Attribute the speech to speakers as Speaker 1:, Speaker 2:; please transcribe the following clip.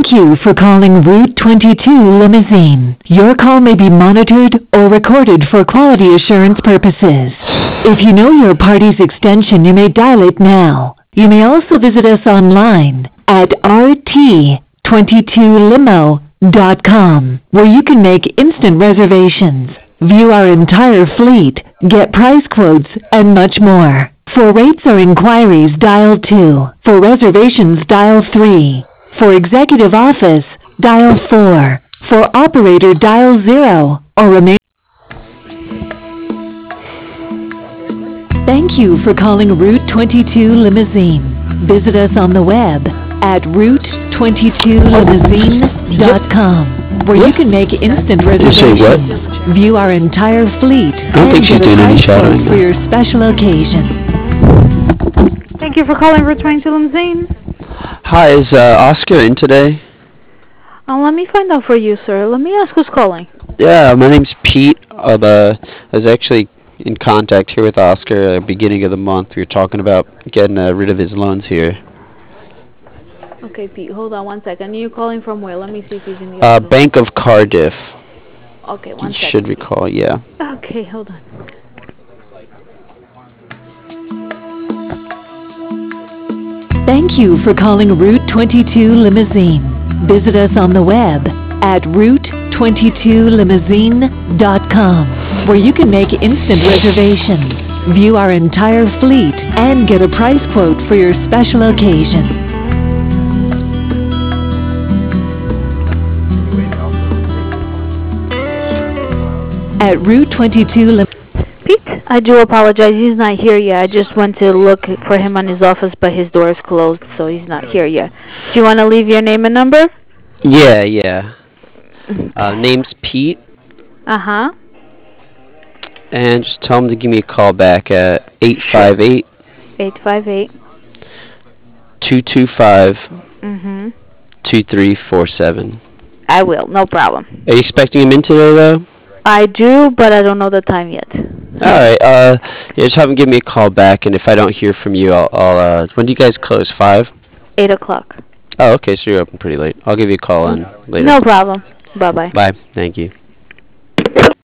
Speaker 1: Thank you for calling Route 22 Limousine. Your call may be monitored or recorded for quality assurance purposes. If you know your party's extension, you may dial it now. You may also visit us online at rt22limo.com, where you can make instant reservations, view our entire fleet, get price quotes, and much more. For rates or inquiries, dial 2. For reservations, dial 3. For executive office, dial 4. For operator, dial 0. Or remain. Thank you for calling Route 22 Limousine. Visit us on the web at route22limousine.com, where you can make instant reservations, view our entire fleet, and get a price quote for your special occasion.
Speaker 2: Thank you for calling Route 22 Limousine.
Speaker 3: Hi, is Oscar in today?
Speaker 2: Let me find out for you, sir. Let me ask who's calling.
Speaker 3: Yeah, my name's Pete. I was actually in contact here with Oscar at the beginning of the month. We were talking about getting rid of his loans here.
Speaker 2: Okay, Pete, hold on one second. Are you calling from where? Let me see if he's in the office.
Speaker 3: Bank of Cardiff.
Speaker 2: Okay, one second.
Speaker 3: You should recall, yeah.
Speaker 2: Okay, hold on.
Speaker 1: Thank you for calling Route 22 Limousine. Visit us on the web at route22limousine.com, where you can make instant reservations, view our entire fleet, and get a price quote for your special occasion. At Route 22
Speaker 2: Pete, I do apologize. He's not here yet. I just went to look for him on his office, but his door is closed, so he's not here yet. Do you want to leave your name and number?
Speaker 3: Yeah. Name's Pete.
Speaker 2: Uh-huh.
Speaker 3: And just tell him to give me a call back at 858
Speaker 2: 858
Speaker 3: 225
Speaker 2: Mm-hmm.
Speaker 3: 2347.
Speaker 2: I will, no problem.
Speaker 3: Are you expecting him in today, though?
Speaker 2: I do, but I don't know the time yet.
Speaker 3: Alright, just have him give me a call back, and if I don't hear from you, I'll when do you guys close? 5?
Speaker 2: 8 o'clock.
Speaker 3: Oh, okay, so you're open pretty late. I'll give you a call on later.
Speaker 2: No problem. Bye-bye.
Speaker 3: Bye, thank you.